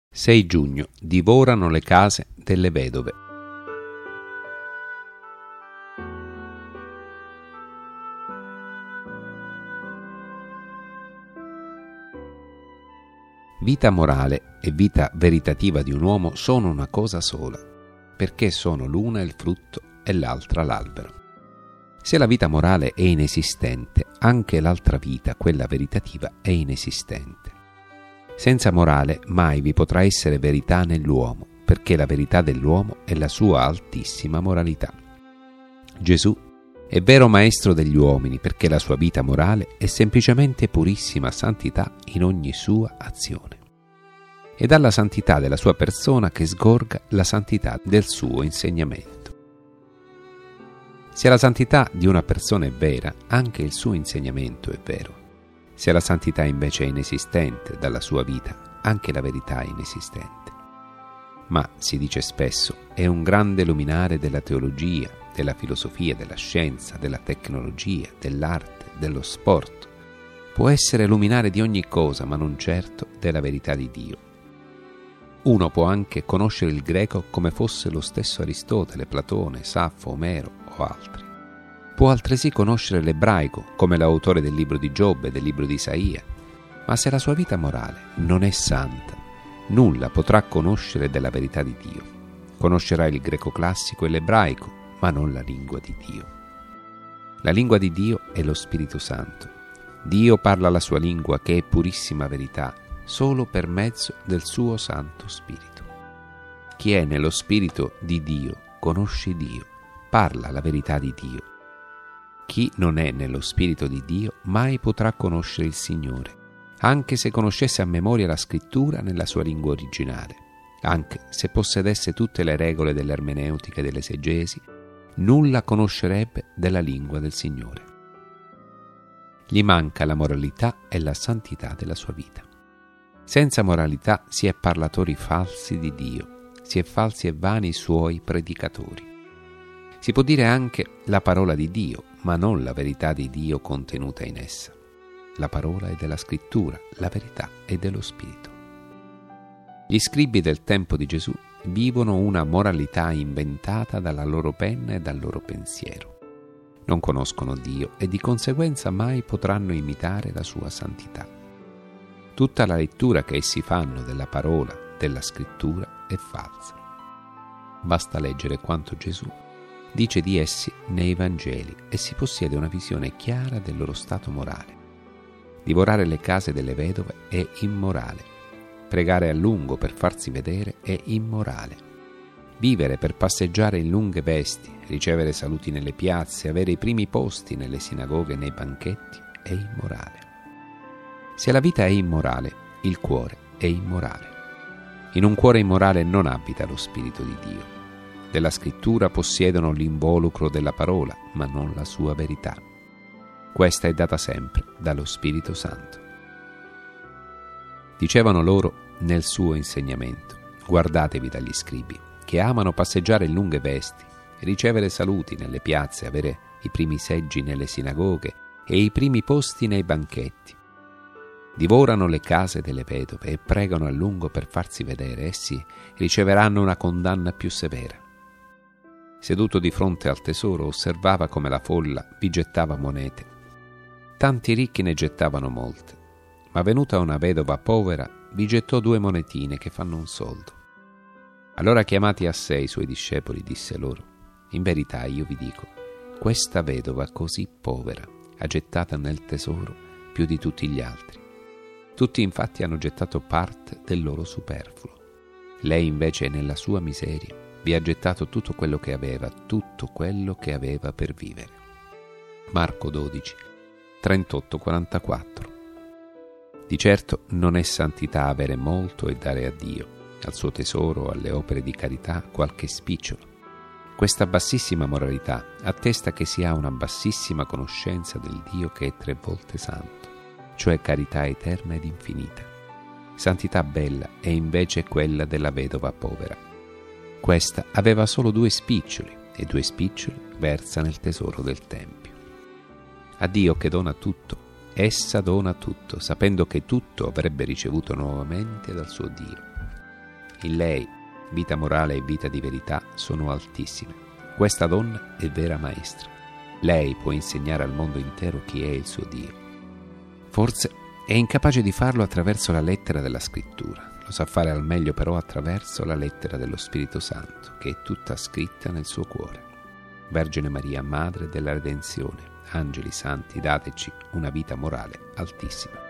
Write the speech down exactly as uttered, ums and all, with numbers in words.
sei giugno. Divorano le case delle vedove. Vita morale e vita veritativa di un uomo sono una cosa sola, perché sono l'una il frutto e l'altra l'albero. Se la vita morale è inesistente, anche l'altra vita, quella veritativa, è inesistente. Senza morale mai vi potrà essere verità nell'uomo, perché la verità dell'uomo è la sua altissima moralità. Gesù è vero maestro degli uomini, perché la sua vita morale è semplicemente purissima santità in ogni sua azione. È dalla santità della sua persona che sgorga la santità del suo insegnamento. Se la santità di una persona è vera, anche il suo insegnamento è vero. Se la santità invece è inesistente dalla sua vita, anche la verità è inesistente. Ma, si dice spesso, è un grande luminare della teologia, della filosofia, della scienza, della tecnologia, dell'arte, dello sport. Può essere luminare di ogni cosa, ma non certo della verità di Dio. Uno può anche conoscere il greco come fosse lo stesso Aristotele, Platone, Saffo, Omero o altri. Può altresì conoscere l'ebraico come l'autore del libro di Giobbe e del libro di Isaia, ma se la sua vita morale non è santa, nulla potrà conoscere della verità di Dio. Conoscerà il greco classico e l'ebraico, ma non la lingua di Dio. La lingua di Dio è lo Spirito Santo. Dio parla la sua lingua, che è purissima verità, solo per mezzo del suo Santo Spirito. Chi è nello Spirito di Dio conosce Dio, parla la verità di Dio. Chi non è nello Spirito di Dio mai potrà conoscere il Signore, anche se conoscesse a memoria la Scrittura nella sua lingua originale, anche se possedesse tutte le regole dell'ermeneutica e dell'esegesi, nulla conoscerebbe della lingua del Signore. Gli manca la moralità e la santità della sua vita. Senza moralità si è parlatori falsi di Dio, si è falsi e vani suoi predicatori. Si può dire anche la parola di Dio, ma non la verità di Dio contenuta in essa. La parola è della Scrittura, la verità è dello Spirito. Gli scribi del tempo di Gesù vivono una moralità inventata dalla loro penna e dal loro pensiero. Non conoscono Dio e di conseguenza mai potranno imitare la sua santità. Tutta la lettura che essi fanno della parola, della Scrittura, è falsa. Basta leggere quanto Gesù dice di essi nei Vangeli e si possiede una visione chiara del loro stato morale. Divorare le case delle vedove è immorale. Pregare a lungo per farsi vedere è immorale. Vivere per passeggiare in lunghe vesti, ricevere saluti nelle piazze, avere i primi posti nelle sinagoghe e nei banchetti è immorale. Se la vita è immorale, il cuore è immorale. In un cuore immorale non abita lo Spirito di Dio. Della Scrittura possiedono l'involucro della parola, ma non la sua verità. Questa è data sempre dallo Spirito Santo. Dicevano loro nel suo insegnamento: guardatevi dagli scribi, che amano passeggiare in lunghe vesti, ricevere saluti nelle piazze, avere i primi seggi nelle sinagoghe e i primi posti nei banchetti. Divorano le case delle vedove e pregano a lungo per farsi vedere. Essi riceveranno una condanna più severa. Seduto di fronte al tesoro, osservava come la folla vi gettava monete. Tanti ricchi ne gettavano molte, ma venuta una vedova povera vi gettò due monetine che fanno un soldo. Allora, chiamati a sé i suoi discepoli, disse loro: in verità io vi dico, questa vedova così povera ha gettato nel tesoro più di tutti gli altri. Tutti infatti hanno gettato parte del loro superfluo. Lei invece nella sua miseria vi ha gettato tutto quello che aveva, tutto quello che aveva per vivere. Marco dodici, trentotto quarantaquattro. Di certo non è santità avere molto e dare a Dio, al suo tesoro, alle opere di carità, qualche spicciolo. Questa bassissima moralità attesta che si ha una bassissima conoscenza del Dio che è tre volte santo, cioè carità eterna ed infinita. Santità bella è invece quella della vedova povera. Questa aveva solo due spiccioli, e due spiccioli versa nel tesoro del Tempio. A Dio che dona tutto, essa dona tutto, sapendo che tutto avrebbe ricevuto nuovamente dal suo Dio. In lei vita morale e vita di verità sono altissime. Questa donna è vera maestra. Lei può insegnare al mondo intero chi è il suo Dio. Forse è incapace di farlo attraverso la lettera della scrittura. Lo sa fare al meglio però attraverso la lettera dello Spirito Santo, che è tutta scritta nel suo cuore. Vergine Maria, Madre della Redenzione, angeli santi, dateci una vita morale altissima.